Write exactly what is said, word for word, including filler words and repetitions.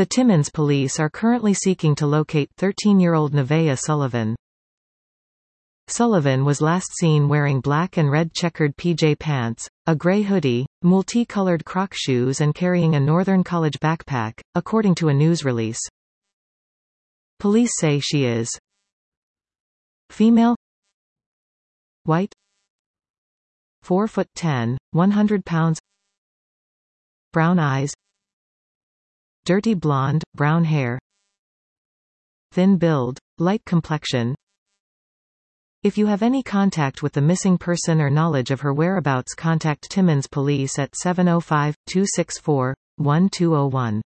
The Timmins police are currently seeking to locate thirteen-year-old Nevaeh Sullivan. Sullivan was last seen wearing black and red checkered P J pants, a gray hoodie, multi-colored Croc shoes and carrying a Northern College backpack, according to a news release. Police say she is female, white, four foot ten, one hundred pounds, brown eyes, dirty blonde, brown hair, thin build, light complexion. If you have any contact with the missing person or knowledge of her whereabouts, contact Timmins Police at seven oh five, two six four, one two oh one.